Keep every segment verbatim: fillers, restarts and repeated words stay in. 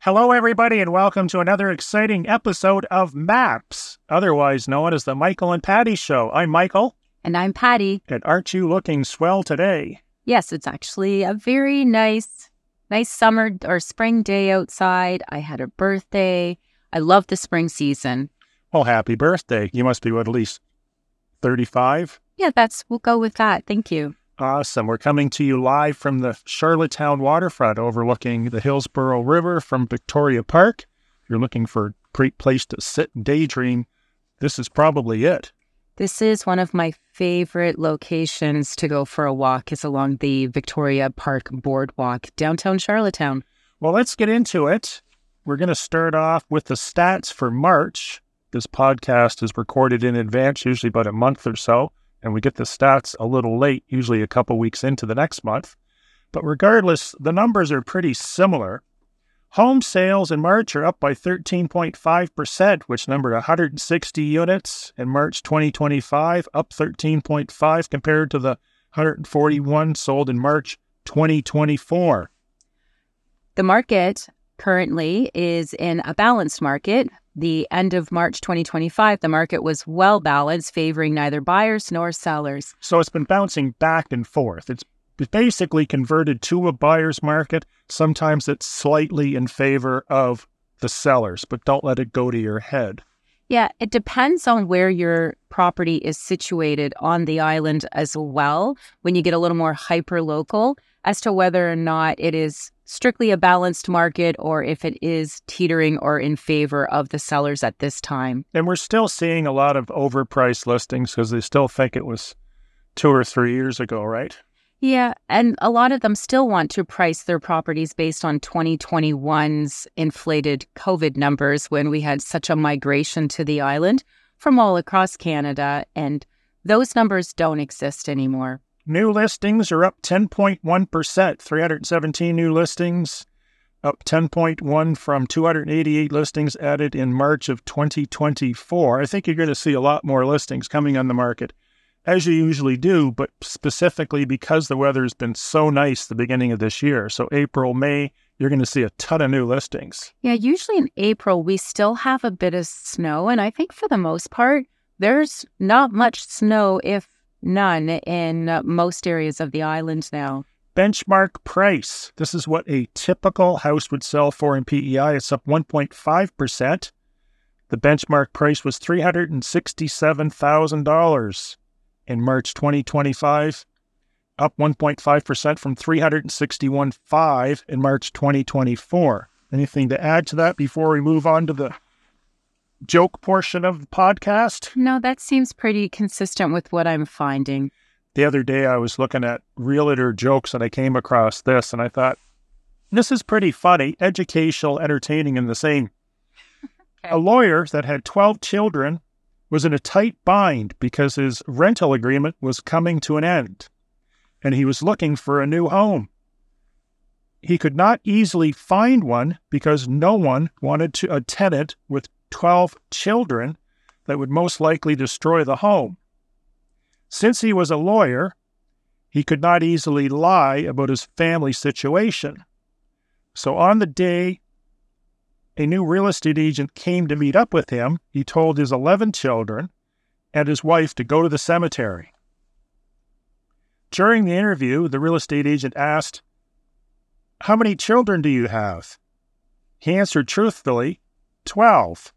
Hello, everybody, and welcome to another exciting episode of MAPS, otherwise known as the Michael and Patty Show. I'm Michael. And I'm Patty. And aren't you looking swell today? Yes, it's actually a very nice, nice summer or spring day outside. I had a birthday. I love the spring season. Well, happy birthday. You must be, what, at least thirty-five? Yeah, that's, we'll go with that. Thank you. Awesome. We're coming to you live from the Charlottetown waterfront overlooking the Hillsborough River from Victoria Park. If you're looking for a great place to sit and daydream, this is probably it. This is one of my favorite locations to go for a walk, is along the Victoria Park Boardwalk, downtown Charlottetown. Well, let's get into it. We're going to start off with the stats for March. This podcast is recorded in advance, usually about a month or so. And we get the stats a little late, usually a couple weeks into the next month. But regardless, the numbers are pretty similar. Home sales in March are up by thirteen point five percent, which numbered one hundred sixty units in March twenty twenty-five, up thirteen point five compared to the one hundred forty-one sold in March twenty twenty-four. The market currently is in a balanced market. The end of March twenty twenty-five, the market was well balanced, favoring neither buyers nor sellers. So it's been bouncing back and forth. It's basically converted to a buyer's market. Sometimes it's slightly in favor of the sellers, but don't let it go to your head. Yeah, it depends on where your property is situated on the island as well, when you get a little more hyper-local, as to whether or not it is strictly a balanced market or if it is teetering or in favor of the sellers at this time. And we're still seeing a lot of overpriced listings because they still think it was two or three years ago, right? Yeah, and a lot of them still want to price their properties based on twenty twenty-one's inflated COVID numbers when we had such a migration to the island from all across Canada, and those numbers don't exist anymore. New listings are up ten point one percent, three hundred seventeen new listings, up ten point one from two hundred eighty-eight listings added in March of twenty twenty-four. I think you're going to see a lot more listings coming on the market, as you usually do, but specifically because the weather has been so nice the beginning of this year. So April, May, you're going to see a ton of new listings. Yeah, usually in April, we still have a bit of snow, and I think for the most part, there's not much snow, if none, in uh, most areas of the island now. Benchmark price. This is what a typical house would sell for in P E I. It's up one point five percent. The benchmark price was three hundred sixty-seven thousand dollars in March twenty twenty-five, up one point five percent from three hundred sixty-one thousand five hundred dollars in March twenty twenty-four. Anything to add to that before we move on to the joke portion of the podcast? No, that seems pretty consistent with what I'm finding. The other day I was looking at realtor jokes and I came across this and I thought, this is pretty funny, educational, entertaining in the same. Okay. A lawyer that had twelve children was in a tight bind because his rental agreement was coming to an end and he was looking for a new home. He could not easily find one because no one wanted to a tenant with twelve children that would most likely destroy the home. Since he was a lawyer, he could not easily lie about his family situation. So on the day a new real estate agent came to meet up with him, he told his eleven children and his wife to go to the cemetery. During the interview, the real estate agent asked, "How many children do you have?" He answered truthfully, twelve.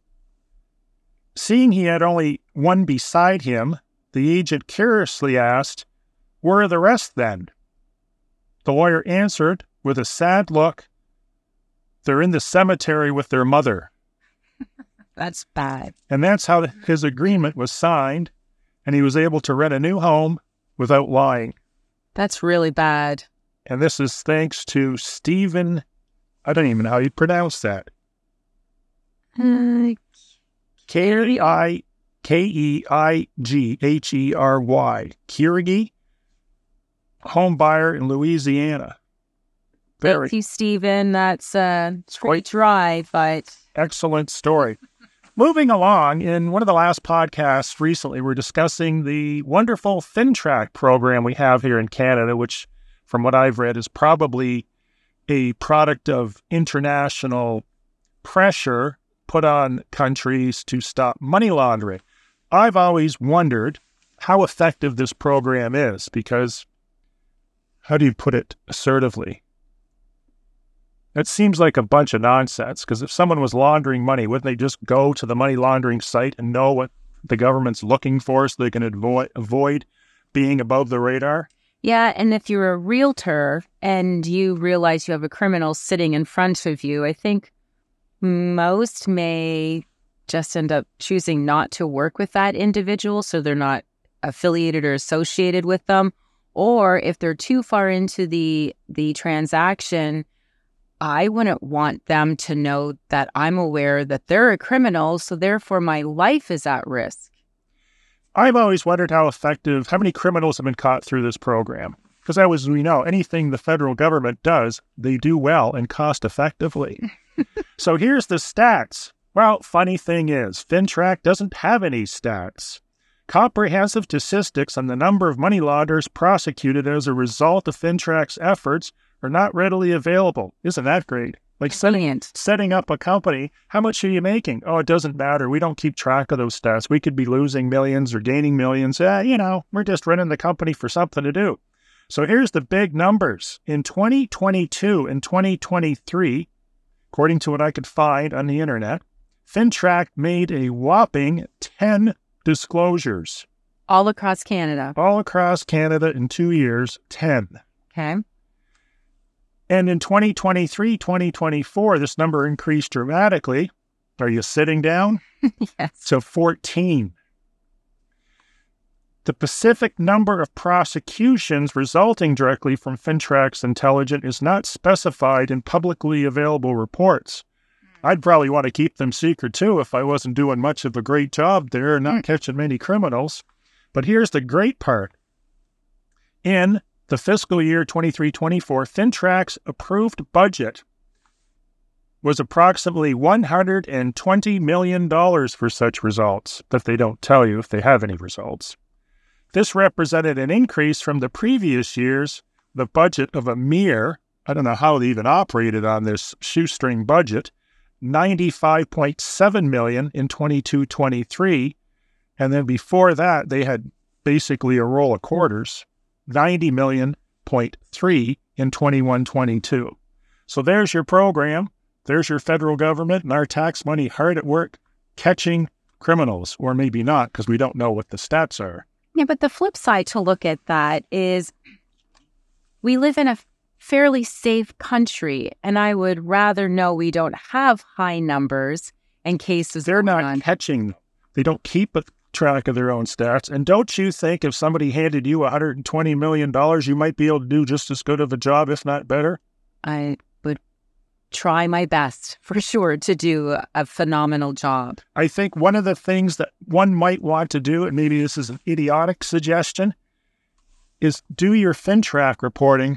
Seeing he had only one beside him, the agent curiously asked, "Where are the rest then?" The lawyer answered with a sad look, "They're in the cemetery with their mother." That's bad. And that's how his agreement was signed, and he was able to rent a new home without lying. That's really bad. And this is thanks to Stephen, I don't even know how you pronounce that. Uh, K I K E I G H E R Y. Kiergy, home buyer in Louisiana. Very. Thank you, Stephen. That's uh, quite dry, but... Excellent story. Moving along, in one of the last podcasts recently, we're discussing the wonderful FinTrack program we have here in Canada, which, from what I've read, is probably a product of international pressure put on countries to stop money laundering. I've always wondered how effective this program is because, how do you put it assertively? It seems like a bunch of nonsense because if someone was laundering money, wouldn't they just go to the money laundering site and know what the government's looking for so they can avoid, avoid being above the radar? Yeah, and if you're a realtor and you realize you have a criminal sitting in front of you, I think most may just end up choosing not to work with that individual so they're not affiliated or associated with them. Or if they're too far into the the transaction, I wouldn't want them to know that I'm aware that they're a criminal, so therefore my life is at risk. I've always wondered how effective, how many criminals have been caught through this program. Because as we know, anything the federal government does, they do well and cost effectively. So here's the stats. Well, funny thing is, FINTRAC doesn't have any stats. Comprehensive statistics on the number of money launderers prosecuted as a result of FINTRAC's efforts are not readily available. Isn't that great? Like setting, setting up a company, how much are you making? Oh, it doesn't matter. We don't keep track of those stats. We could be losing millions or gaining millions. Eh, you know, we're just running the company for something to do. So here's the big numbers. In twenty twenty-two and twenty twenty-three, according to what I could find on the internet, FINTRAC made a whopping ten disclosures. All across Canada. All across Canada in two years, ten. Okay. And in twenty twenty-three, twenty twenty-four, this number increased dramatically. Are you sitting down? Yes. So fourteen. The specific number of prosecutions resulting directly from FINTRAC's intelligence is not specified in publicly available reports. I'd probably want to keep them secret too if I wasn't doing much of a great job there and not mm. catching many criminals. But here's the great part. In the fiscal year twenty-three twenty-four, FINTRAC's approved budget was approximately one hundred twenty million dollars for such results, but they don't tell you if they have any results. This represented an increase from the previous year's the budget of a mere, I don't know how they even operated on this shoestring budget, ninety-five point seven million dollars in twenty-two twenty-three, and then before that they had basically a roll of quarters, ninety million point three in twenty-one twenty-two. So there's your program, there's your federal government and our tax money hard at work catching criminals, or maybe not because we don't know what the stats are. Yeah, but the flip side to look at that is we live in a fairly safe country, and I would rather know we don't have high numbers and cases. They're not on. catching them. They don't keep a track of their own stats. And don't you think if somebody handed you one hundred twenty million dollars, you might be able to do just as good of a job, if not better? I would try my best, for sure, to do a phenomenal job. I think one of the things that one might want to do, and maybe this is an idiotic suggestion, is do your FINTRAC reporting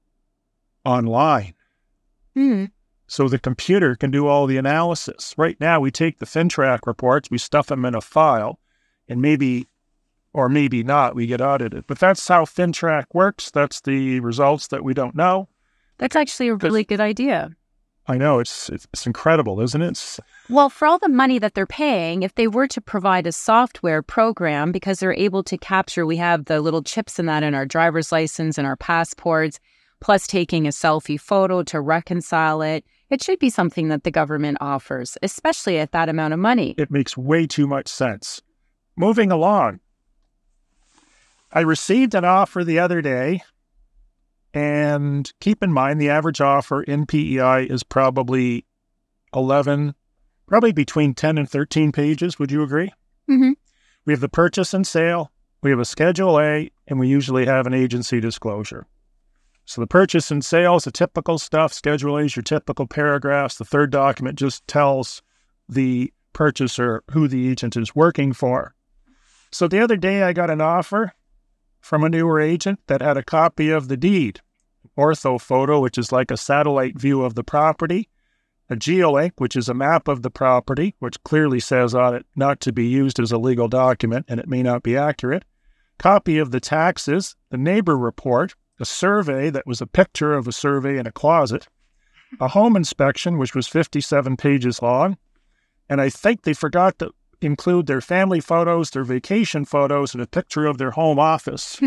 online. Hmm. So the computer can do all the analysis. Right now, we take the FINTRAC reports, we stuff them in a file, and maybe, or maybe not, we get audited. But that's how FINTRAC works. That's the results that we don't know. That's actually a really good idea. I know, it's, it's it's incredible, isn't it? It's... Well, for all the money that they're paying, if they were to provide a software program, because they're able to capture, we have the little chips in that in our driver's license and our passports, plus taking a selfie photo to reconcile it, it should be something that the government offers, especially at that amount of money. It makes way too much sense. Moving along, I received an offer the other day. And keep in mind, the average offer in P E I is probably eleven, probably between ten and thirteen pages. Would you agree? Mm-hmm. We have the purchase and sale, we have a Schedule A, and we usually have an agency disclosure. So the purchase and sale is the typical stuff. Schedule A is your typical paragraphs. The third document just tells the purchaser who the agent is working for. So the other day I got an offer from a newer agent that had a copy of the deed, ortho photo, which is like a satellite view of the property, a geolink, which is a map of the property, which clearly says on it not to be used as a legal document, and it may not be accurate, copy of the taxes, the neighbor report, a survey that was a picture of a survey in a closet, a home inspection, which was fifty-seven pages long. And I think they forgot to include their family photos, their vacation photos, and a picture of their home office.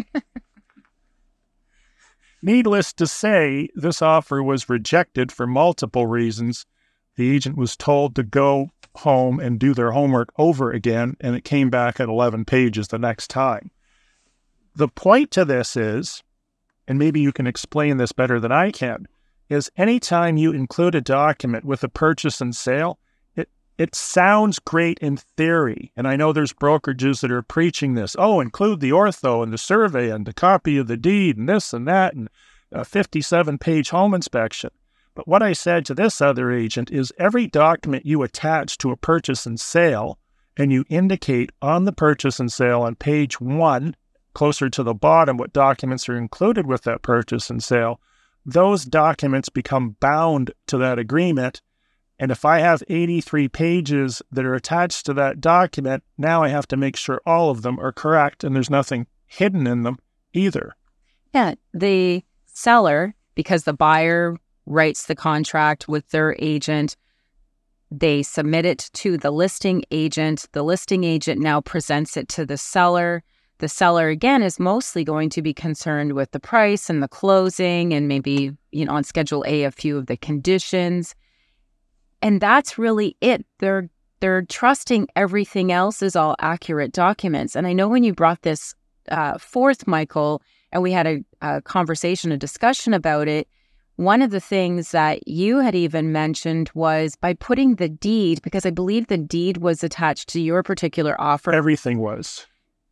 Needless to say, this offer was rejected for multiple reasons. The agent was told to go home and do their homework over again, and it came back at eleven pages the next time. The point to this is, and maybe you can explain this better than I can, is anytime you include a document with a purchase and sale, it, it sounds great in theory. And I know there's brokerages that are preaching this. Oh, include the ortho and the survey and the copy of the deed and this and that and a fifty-seven page home inspection. But what I said to this other agent is every document you attach to a purchase and sale and you indicate on the purchase and sale on page one, closer to the bottom, what documents are included with that purchase and sale, those documents become bound to that agreement. And if I have eighty-three pages that are attached to that document, now I have to make sure all of them are correct and there's nothing hidden in them either. Yeah, the seller, because the buyer writes the contract with their agent, they submit it to the listing agent. The listing agent now presents it to the seller. The seller, again, is mostly going to be concerned with the price and the closing and maybe, you know, on Schedule A, a few of the conditions. And that's really it. They're they're trusting everything else is all accurate documents. And I know when you brought this uh, forth, Michael, and we had a, a conversation, a discussion about it, one of the things that you had even mentioned was by putting the deed, because I believe the deed was attached to your particular offer. Everything was.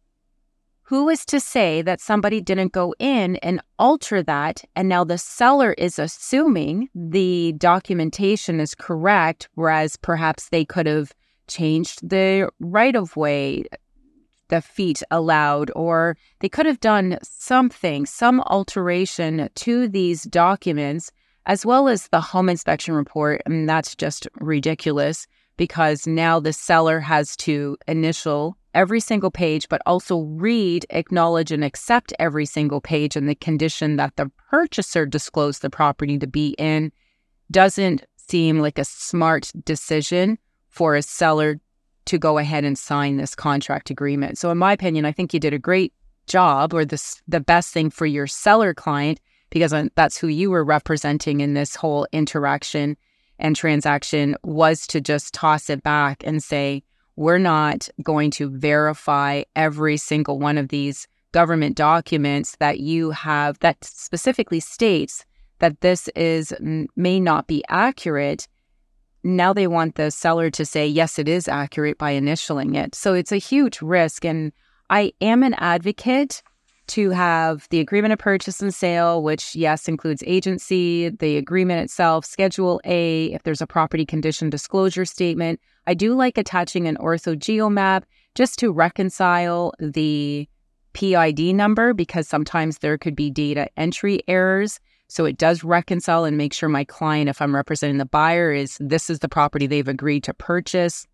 Who is to say that somebody didn't go in and alter that, and now the seller is assuming the documentation is correct, whereas perhaps they could have changed the right-of-way, the feet allowed, or they could have done something, some alteration to these documents, as well as the home inspection report. And that's just ridiculous because now the seller has to initial every single page, but also read, acknowledge, and accept every single page. And the condition that the purchaser disclosed the property to be in doesn't seem like a smart decision for a seller to go ahead and sign this contract agreement. So in my opinion, I think you did a great job, or this, the best thing for your seller client, because that's who you were representing in this whole interaction and transaction, was to just toss it back and say, we're not going to verify every single one of these government documents that you have that specifically states that this is may not be accurate. Now they want the seller to say, yes, it is accurate by initialing it. So it's a huge risk. And I am an advocate to have the agreement of purchase and sale, which, yes, includes agency, the agreement itself, Schedule A, if there's a property condition disclosure statement. I do like attaching an ortho geomap just to reconcile the P I D number, because sometimes there could be data entry errors. So it does reconcile and make sure my client, if I'm representing the buyer, is this is the property they've agreed to purchase.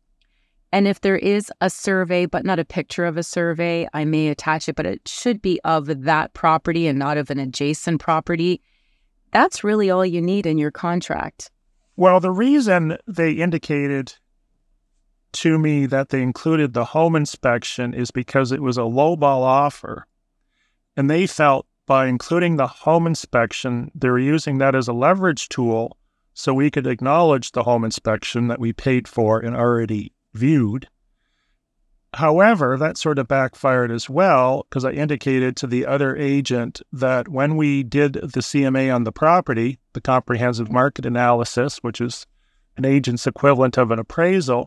And if there is a survey, but not a picture of a survey, I may attach it, but it should be of that property and not of an adjacent property. That's really all you need in your contract. Well, the reason they indicated to me that they included the home inspection is because it was a lowball offer. And they felt by including the home inspection, they were using that as a leverage tool so we could acknowledge the home inspection that we paid for and already viewed. However, that sort of backfired as well, because I indicated to the other agent that when we did the C M A on the property, the comprehensive market analysis, which is an agent's equivalent of an appraisal,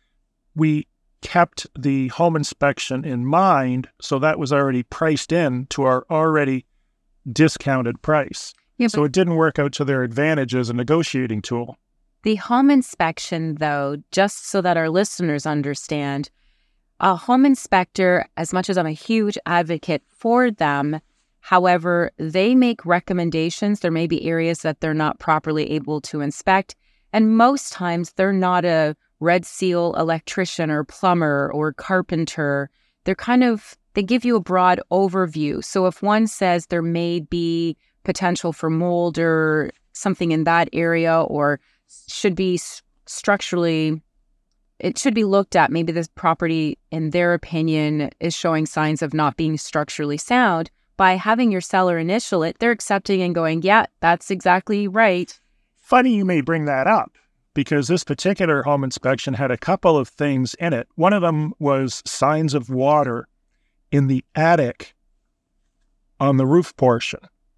we kept the home inspection in mind, so that was already priced in to our already discounted price. Yeah, so it didn't work out to their advantage as a negotiating tool. The home inspection, though, just so that our listeners understand, a home inspector, as much as I'm a huge advocate for them, however, they make recommendations. There may be areas that they're not properly able to inspect, and most times they're not a Red Seal electrician or plumber or carpenter. They're kind of, they give you a broad overview. So if one says there may be potential for mold or something in that area, or should be structurally, it should be looked at. Maybe this property, in their opinion, is showing signs of not being structurally sound. By having your seller initial it, they're accepting and going, yeah, that's exactly right. Funny you may bring that up, because this particular home inspection had a couple of things in it. One of them was signs of water in the attic on the roof portion.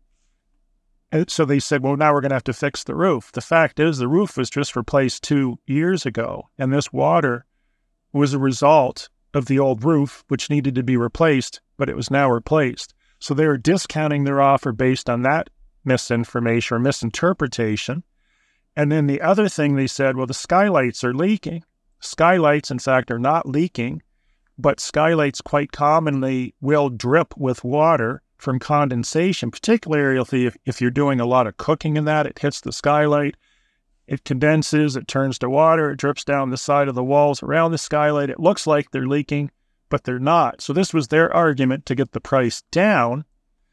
And so they said, well, now we're going to have to fix the roof. The fact is, the roof was just replaced two years ago, and this water was a result of the old roof, which needed to be replaced, but it was now replaced. So they were discounting their offer based on that misinformation or misinterpretation. And then the other thing they said, well, the skylights are leaking. Skylights, in fact, are not leaking, but skylights quite commonly will drip with water from condensation, particularly if, if you're doing a lot of cooking in that. It hits the skylight, it condenses, it turns to water, it drips down the side of the walls around the skylight. It looks like they're leaking, but they're not. So this was their argument to get the price down.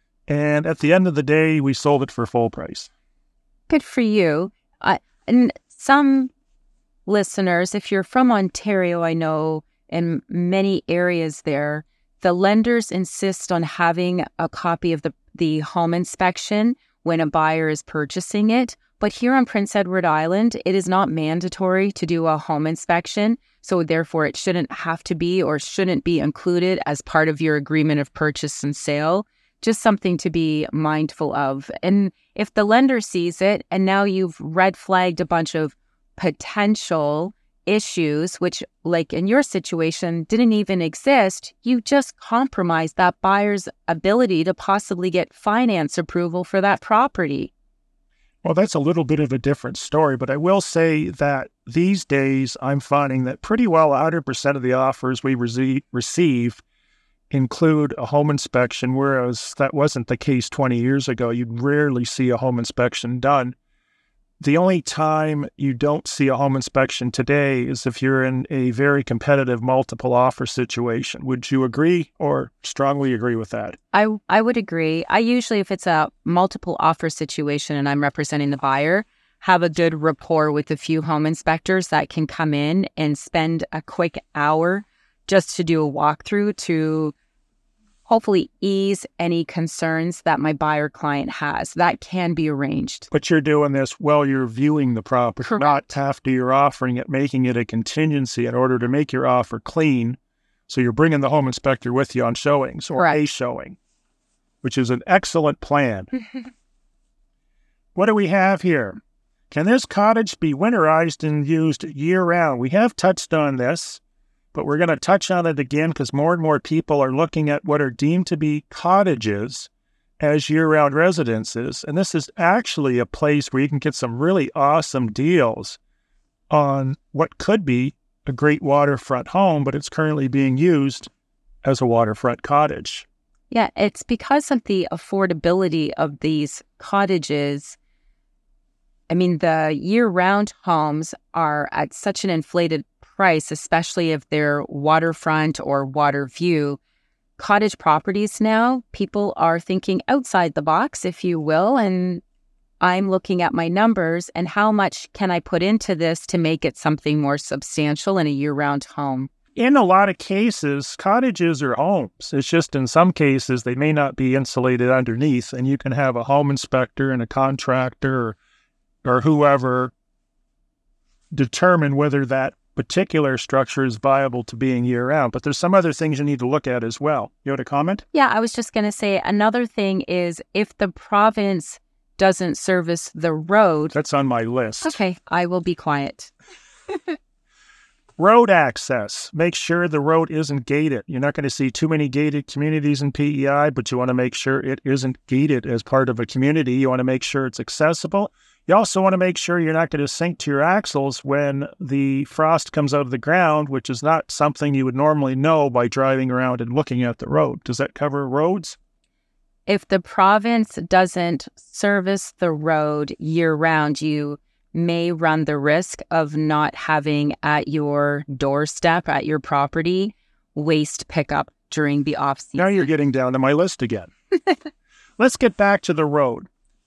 And at the end of the day, we sold it for full price. Good for you. Uh, and some listeners, if you're from Ontario, I know in many areas there, the lenders insist on having a copy of the, the home inspection when a buyer is purchasing it. But here on Prince Edward Island, it is not mandatory to do a home inspection. So therefore, it shouldn't have to be or shouldn't be included as part of your agreement of purchase and sale. Just something to be mindful of. And if the lender sees it and now you've red flagged a bunch of potential issues, which like in your situation didn't even exist, you just compromised that buyer's ability to possibly get finance approval for that property. Well, that's a little bit of a different story, but I will say that these days I'm finding that pretty well one hundred percent of the offers we rece- receive include a home inspection, whereas that wasn't the case twenty years ago. You'd rarely see a home inspection done. The only time you don't see a home inspection today is if you're in a very competitive multiple offer situation. Would you agree or strongly agree with that? I I would agree. I usually, if it's a multiple offer situation and I'm representing the buyer, have a good rapport with a few home inspectors that can come in and spend a quick hour just to do a walkthrough to hopefully ease any concerns that my buyer client has. That can be arranged. But you're doing this while you're viewing the property, Correct. Not after you're offering it, making it a contingency in order to make your offer clean. So you're bringing the home inspector with you on showings or Correct. a showing, which is an excellent plan. What do we have here? Can this cottage be winterized and used year-round? We have touched on this, but we're going to touch on it again because more and more people are looking at what are deemed to be cottages as year-round residences. And this is actually a place where you can get some really awesome deals on what could be a great waterfront home, but it's currently being used as a waterfront cottage. Yeah, it's because of the affordability of these cottages. I mean, the year-round homes are at such an inflated price, especially if they're waterfront or water view. Cottage properties now, people are thinking outside the box, if you will, and I'm looking at my numbers and how much can I put into this to make it something more substantial in a year-round home. In a lot of cases, cottages are homes. It's just in some cases, they may not be insulated underneath, and you can have a home inspector and a contractor or, or whoever determine whether that particular structure is viable to being year-round. But there's some other things you need to look at as well. You had a comment? Yeah, I was just going to say another thing is if the province doesn't service the road. That's on my list. Okay, I will be quiet. Road access. Make sure the road isn't gated. You're not going to see too many gated communities in P E I, but you want to make sure it isn't gated as part of a community. You want to make sure it's accessible. You also want to make sure you're not going to sink to your axles when the frost comes out of the ground, which is not something you would normally know by driving around and looking at the road. Does that cover roads? If the province doesn't service the road year-round, you may run the risk of not having at your doorstep, at your property, waste pickup during the off-season. Now you're getting down to my list again. Let's get back to the road.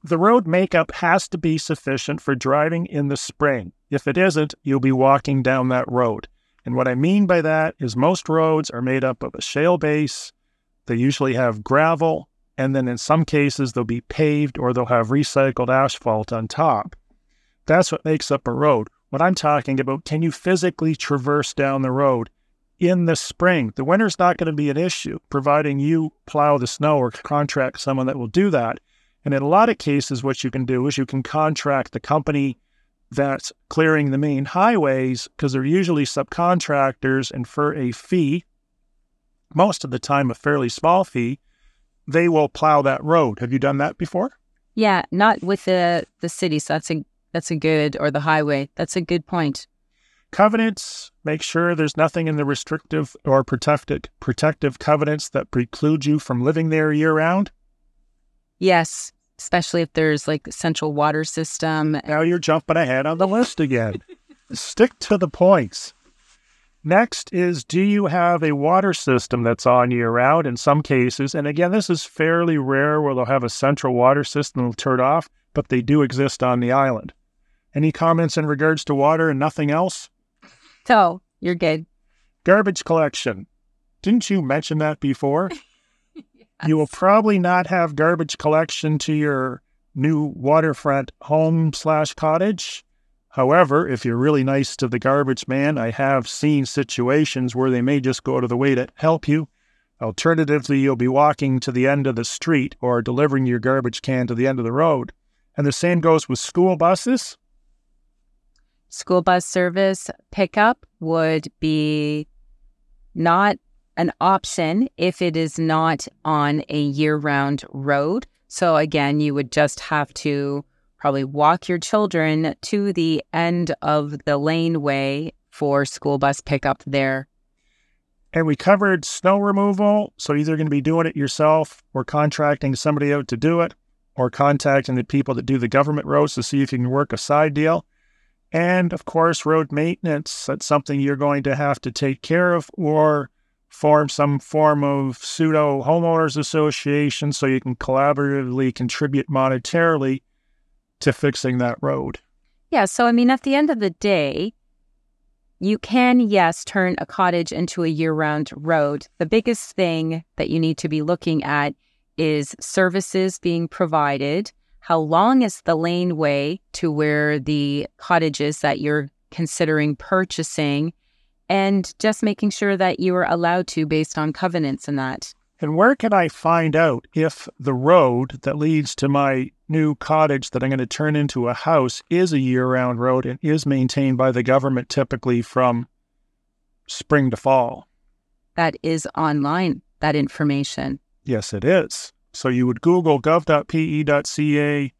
the road makeup has to be sufficient for driving in the spring. If it isn't, you'll be walking down that road. And what I mean by that is most roads are made up of a shale base. They usually have gravel, and then in some cases they'll be paved or they'll have recycled asphalt on top. That's what makes up a road. What I'm talking about, can you physically traverse down the road in the spring? The winter's not going to be an issue, providing you plow the snow or contract someone that will do that. And in a lot of cases, what you can do is you can contract the company that's clearing the main highways, because they're usually subcontractors, and for a fee, most of the time a fairly small fee, they will plow that road. Have you done that before? Yeah, not with the, the city, so that's a, that's a good, or the highway. That's a good point. Covenants, make sure there's nothing in the restrictive or protected, protective covenants that preclude you from living there year-round. Yes, especially if there's like central water system. Now you're jumping ahead on the list again. Stick to the points. Next is, do you have a water system that's on year-round in some cases? And again, this is fairly rare where they'll have a central water system that'll turn off, but they do exist on the island. Any comments in regards to water and nothing else? So, you're good. Garbage collection. Didn't you mention that before? You will probably not have garbage collection to your new waterfront home slash cottage. However, if you're really nice to the garbage man, I have seen situations where they may just go to the way to help you. Alternatively, you'll be walking to the end of the street or delivering your garbage can to the end of the road. And the same goes with school buses. School bus service pickup would be not an option if it is not on a year-round road. So again, you would just have to probably walk your children to the end of the laneway for school bus pickup there. And we covered snow removal. So either going to be doing it yourself or contracting somebody out to do it, or contacting the people that do the government roads to see if you can work a side deal. And of course, road maintenance. That's something you're going to have to take care of, or form some form of pseudo homeowners association so you can collaboratively contribute monetarily to fixing that road. Yeah, so I mean, at the end of the day, you can, yes, turn a cottage into a year-round road. The biggest thing that you need to be looking at is services being provided. How long is the laneway to where the cottage is that you're considering purchasing? And just making sure that you are allowed to based on covenants and that. And where can I find out if the road that leads to my new cottage that I'm going to turn into a house is a year-round road and is maintained by the government typically from spring to fall? That is online, that information. Yes, it is. So you would Google gov dot p e dot c a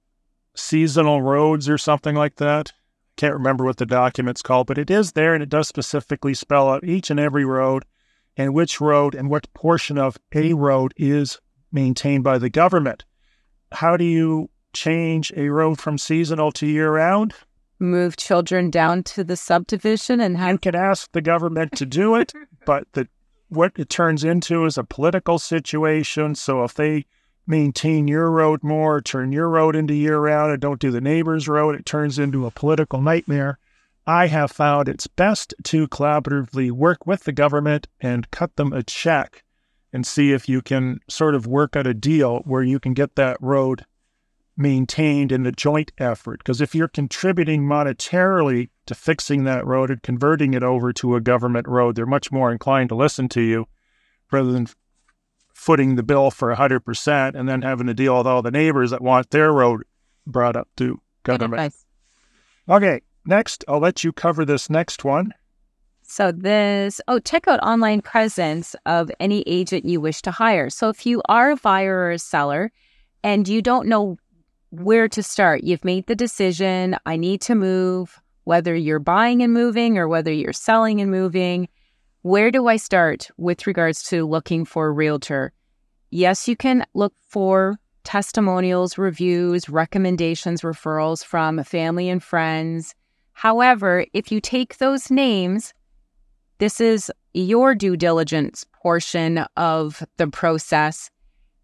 seasonal roads or something like that. Can't remember what the document's called, but it is there, and it does specifically spell out each and every road and which road and what portion of a road is maintained by the government. How do you change a road from seasonal to year-round? Move children down to the subdivision and have... You can ask the government to do it, but the, what it turns into is a political situation. So if they maintain your road more, turn your road into year-round, and don't do the neighbor's road, it turns into a political nightmare. I have found it's best to collaboratively work with the government and cut them a check and see if you can sort of work out a deal where you can get that road maintained in a joint effort. Because if you're contributing monetarily to fixing that road and converting it over to a government road, they're much more inclined to listen to you rather than footing the bill for one hundred percent and then having to deal with all the neighbors that want their road brought up to government. Okay, next, I'll let you cover this next one. So this, oh, check out online presence of any agent you wish to hire. So if you are a buyer or a seller and you don't know where to start, you've made the decision, I need to move, whether you're buying and moving or whether you're selling and moving, where do I start with regards to looking for a realtor? Yes, you can look for testimonials, reviews, recommendations, referrals from family and friends. However, if you take those names, this is your due diligence portion of the process.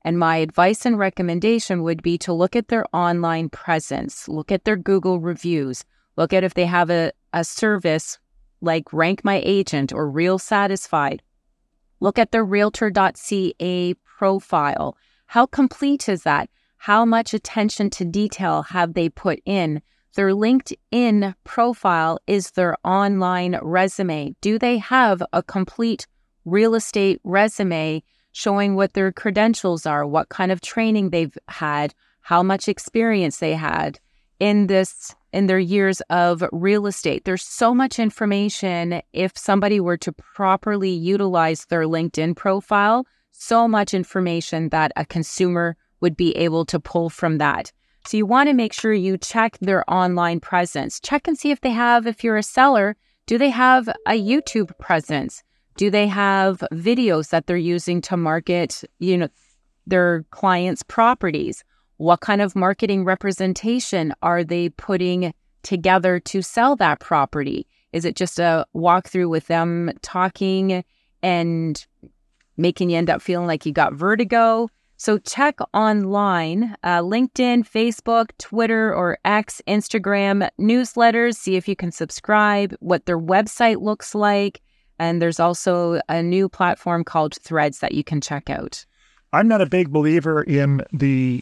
And my advice and recommendation would be to look at their online presence, look at their Google reviews, look at if they have a, a service like Rank My Agent or Real Satisfied. Look at their realtor dot c a profile. How complete is that? How much attention to detail have they put in? Their LinkedIn profile is their online resume. Do they have a complete real estate resume showing what their credentials are, what kind of training they've had, how much experience they had in this, in their years of real estate? There's so much information if somebody were to properly utilize their LinkedIn profile, so much information that a consumer would be able to pull from that. So you want to make sure you check their online presence. Check and see if they have, if you're a seller, do they have a YouTube presence? Do they have videos that they're using to market, you know, their clients' properties? What kind of marketing representation are they putting together to sell that property? Is it just a walkthrough with them talking and making you end up feeling like you got vertigo? So check online, uh, LinkedIn, Facebook, Twitter, or X, Instagram, newsletters, see if you can subscribe, what their website looks like. And there's also a new platform called Threads that you can check out. I'm not a big believer in the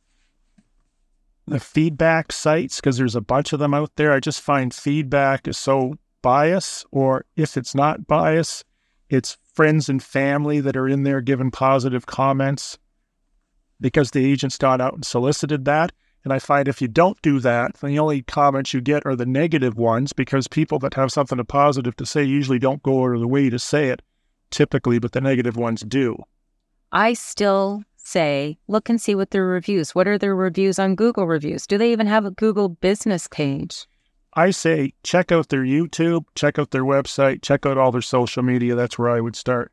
the feedback sites because there's a bunch of them out there. I just find feedback is so biased, or if it's not biased, it's friends and family that are in there giving positive comments because the agent's gone out and solicited that. And I find if you don't do that, then the only comments you get are the negative ones, because people that have something positive to say usually don't go out of the way to say it typically, but the negative ones do. I still say, look and see what their reviews. What are their reviews on Google reviews? Do they even have a Google business page? I say check out their YouTube, check out their website, check out all their social media. That's where I would start.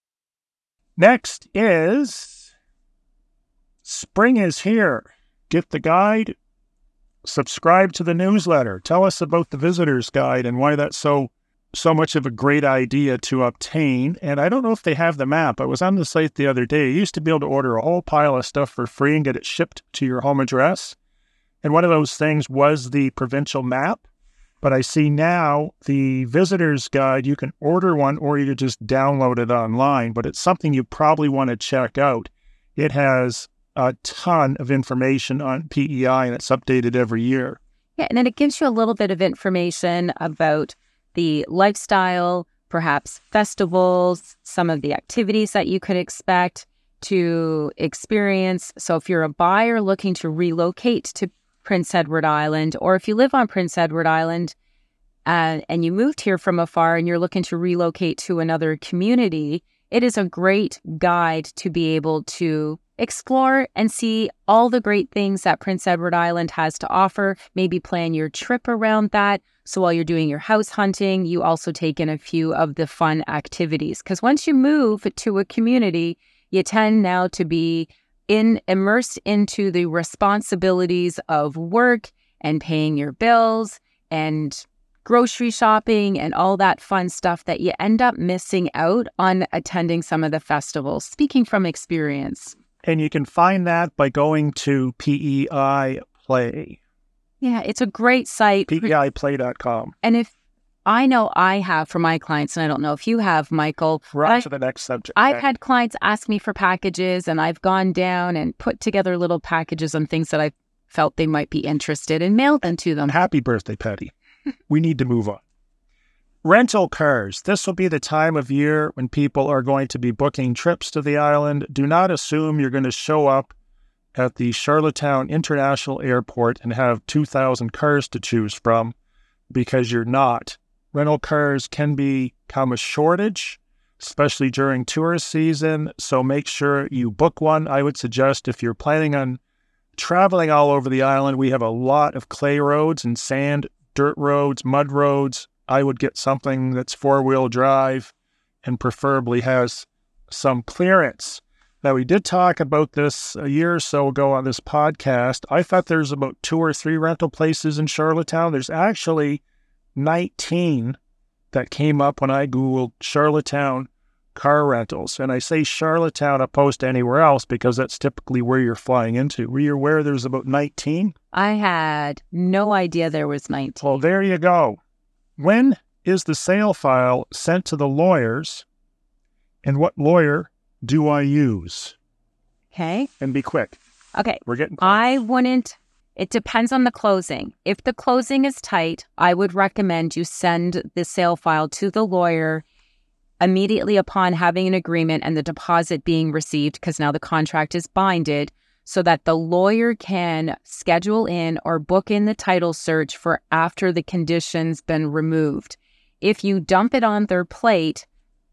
Next is spring is here. Get the guide, subscribe to the newsletter. Tell us about the visitor's guide and why that's so so much of a great idea to obtain. And I don't know if they have the map. I was on the site the other day. You used to be able to order a whole pile of stuff for free and get it shipped to your home address. And one of those things was the provincial map. But I see now the visitor's guide, you can order one or you could just download it online. But it's something you probably want to check out. It has a ton of information on P E I, and it's updated every year. Yeah, and then it gives you a little bit of information about the lifestyle, perhaps festivals, some of the activities that you could expect to experience. So if you're a buyer looking to relocate to Prince Edward Island, or if you live on Prince Edward Island uh, and you moved here from afar and you're looking to relocate to another community, it is a great guide to be able to explore and see all the great things that Prince Edward Island has to offer. Maybe plan your trip around that. So while you're doing your house hunting, you also take in a few of the fun activities. Because once you move to a community, you tend now to be in immersed into the responsibilities of work and paying your bills and grocery shopping and all that fun stuff that you end up missing out on attending some of the festivals. Speaking from experience. And you can find that by going to P E I Play. Yeah, it's a great site. P E I play dot com. And if I know I have for my clients, and I don't know if you have, Michael. We're on to the next subject. I've had clients ask me for packages, and I've gone down and put together little packages on things that I felt they might be interested in, mailed them to them. Happy birthday, Patty. We need to move on. Rental cars. This will be the time of year when people are going to be booking trips to the island. Do not assume you're going to show up at the Charlottetown International Airport and have two thousand cars to choose from, because you're not. Rental cars can become a shortage, especially during tourist season, so make sure you book one. I would suggest if you're planning on traveling all over the island, we have a lot of clay roads and sand, dirt roads, mud roads. I would get something that's four-wheel drive and preferably has some clearance. Now, we did talk about this a year or so ago on this podcast. I thought there's about two or three rental places in Charlottetown. There's actually nineteen that came up when I Googled Charlottetown car rentals. And I say Charlottetown opposed to anywhere else because that's typically where you're flying into. Were you aware there's about nineteen? I had no idea there was nineteen. Well, there you go. When is the sale file sent to the lawyers, and what lawyer do I use? Okay. And be quick. Okay. We're getting close. I wouldn't, it depends on the closing. If the closing is tight, I would recommend you send the sale file to the lawyer immediately upon having an agreement and the deposit being received, because now the contract is binded, so that the lawyer can schedule in or book in the title search for after the condition's been removed. If you dump it on their plate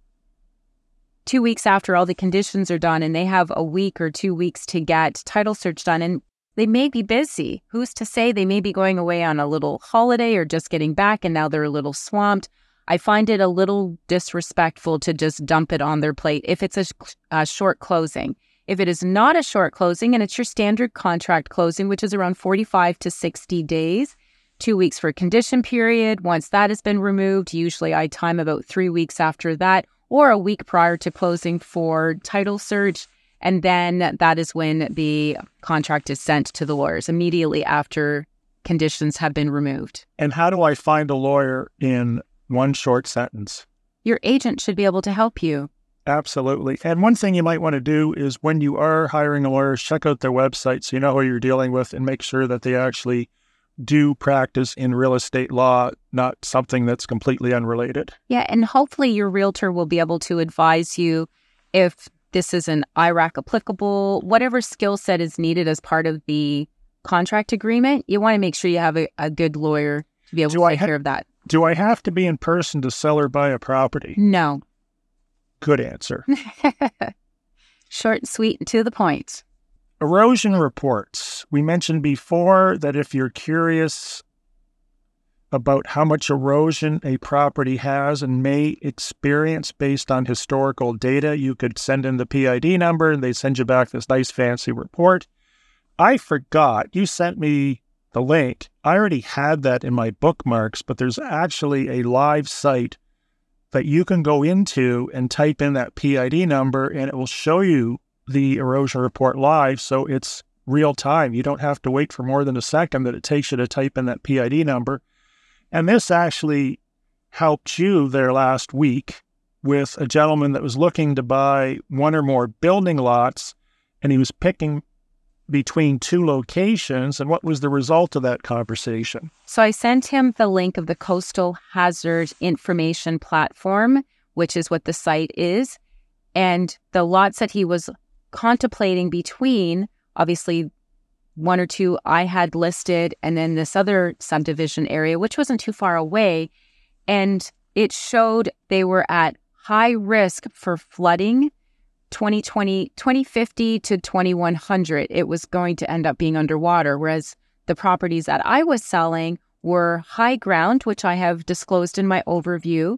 two weeks after all the conditions are done and they have a week or two weeks to get title search done, and they may be busy. Who's to say they may be going away on a little holiday or just getting back and now they're a little swamped. I find it a little disrespectful to just dump it on their plate if it's a, a short closing. If it is not a short closing and it's your standard contract closing, which is around forty-five to sixty days, two weeks for a condition period. Once that has been removed, usually I time about three weeks after that or a week prior to closing for title search. And then that is when the contract is sent to the lawyers immediately after conditions have been removed. And how do I find a lawyer in one short sentence? Your agent should be able to help you. Absolutely. And one thing you might want to do is when you are hiring a lawyer, check out their website so you know who you're dealing with and make sure that they actually do practice in real estate law, not something that's completely unrelated. Yeah, and hopefully your realtor will be able to advise you if this is an I R A C applicable, whatever skill set is needed as part of the contract agreement. You want to make sure you have a, a good lawyer to be able Do to I take ha- care of that. Do I have to be in person to sell or buy a property? No. Good answer. Short and sweet and to the point. Erosion reports. We mentioned before that if you're curious about how much erosion a property has and may experience based on historical data, you could send in the P I D number and they send you back this nice fancy report. I forgot. You sent me the link. I already had that in my bookmarks, but there's actually a live site that you can go into and type in that P I D number and it will show you the erosion report live. So it's real time. You don't have to wait for more than a second that it takes you to type in that P I D number. And this actually helped you there last week with a gentleman that was looking to buy one or more building lots, and he was picking between two locations. And what was the result of that conversation? So I sent him the link of the Coastal Hazard Information Platform, which is what the site is. And the lots that he was contemplating between, obviously one or two I had listed, and then this other subdivision area, which wasn't too far away. And it showed they were at high risk for flooding twenty twenty, twenty fifty to twenty-one hundred. It was going to end up being underwater, whereas the properties that I was selling were high ground, which I have disclosed in my overview.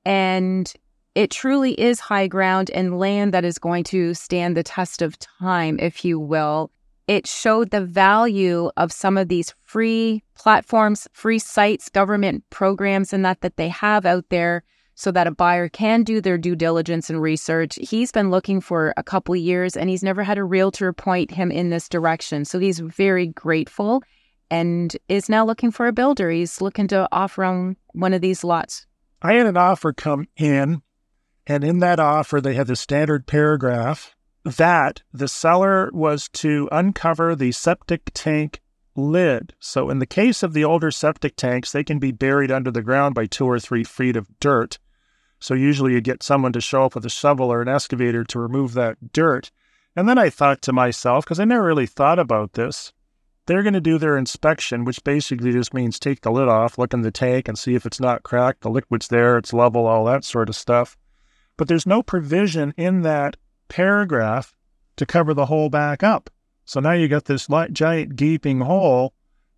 And it truly is high ground and land that is going to stand the test of time, if you will. It showed the value of some of these free platforms, free sites, government programs and that that they have out there so that a buyer can do their due diligence and research. He's been looking for a couple of years and he's never had a realtor point him in this direction. So he's very grateful and is now looking for a builder. He's looking to offer on one of these lots. I had an offer come in, and in that offer, they had the standard paragraph that the seller was to uncover the septic tank lid. So in the case of the older septic tanks, they can be buried under the ground by two or three feet of dirt. So usually you get someone to show up with a shovel or an excavator to remove that dirt. And then I thought to myself, because I never really thought about this, they're going to do their inspection, which basically just means take the lid off, look in the tank and see if it's not cracked, the liquid's there, it's level, all that sort of stuff. But there's no provision in that paragraph to cover the hole back up. So now you got this giant gaping hole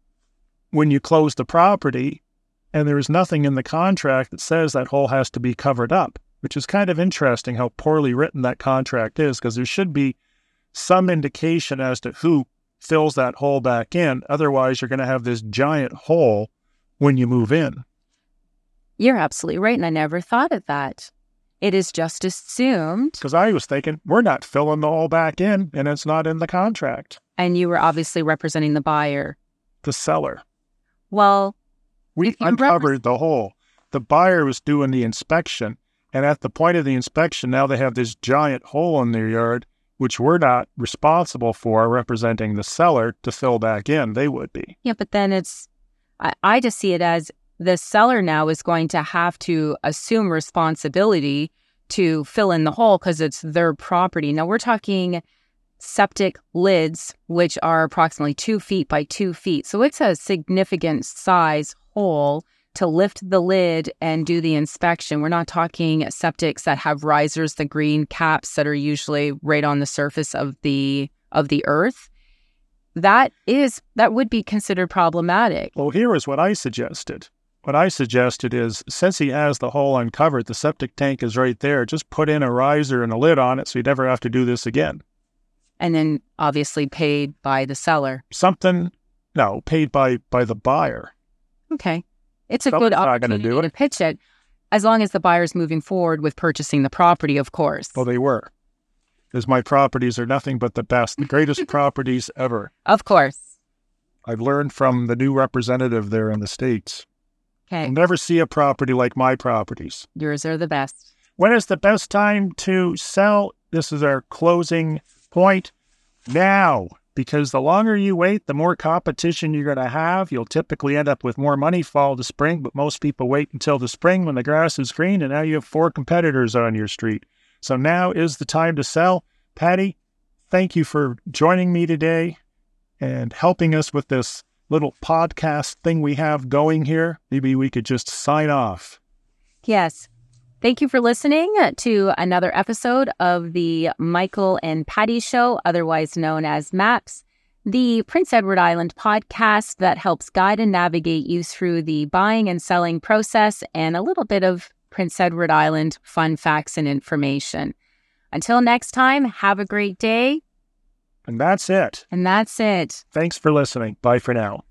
when you close the property, and there is nothing in the contract that says that hole has to be covered up, which is kind of interesting how poorly written that contract is, because there should be some indication as to who fills that hole back in. Otherwise, you're going to have this giant hole when you move in. You're absolutely right, and I never thought of that. it is just assumed. Because I was thinking, we're not filling the hole back in, and it's not in the contract. And you were obviously representing the buyer. The seller. Well, we uncovered rep- the hole. The buyer was doing the inspection, and at the point of the inspection, now they have this giant hole in their yard, which we're not responsible for, representing the seller, to fill back in. They would be. Yeah, but then it's, I, I just see it as the seller now is going to have to assume responsibility to fill in the hole because it's their property. Now we're talking septic lids, which are approximately two feet by two feet. So it's a significant size hole to lift the lid and do the inspection. We're not talking septics that have risers, the green caps that are usually right on the surface of the of the earth. That is that would be considered problematic. Well, here is what I suggested. What I suggested is, since he has the hole uncovered, the septic tank is right there, just put in a riser and a lid on it so you never have to do this again. And then obviously paid by the seller. Something, no, paid by, by the buyer. Okay. It's a Someone's good opportunity to pitch it, as long as the buyer's moving forward with purchasing the property, of course. Well, they were. Because my properties are nothing but the best, the greatest properties ever. Of course. I've learned from the new representative there in the States. Okay. You'll never see a property like my properties. Yours are the best. When is the best time to sell? This is our closing point. Now, because the longer you wait, the more competition you're going to have. You'll typically end up with more money fall to spring, but most people wait until the spring when the grass is green, and now you have four competitors on your street. So now is the time to sell. Patty, thank you for joining me today and helping us with this little podcast thing we have going here. Maybe we could just sign off. Yes. Thank you for listening to another episode of the Michael and Patty Show, otherwise known as MAPS, the Prince Edward Island podcast that helps guide and navigate you through the buying and selling process and a little bit of Prince Edward Island fun facts and information. Until next time, have a great day. And that's it. And that's it. Thanks for listening. Bye for now.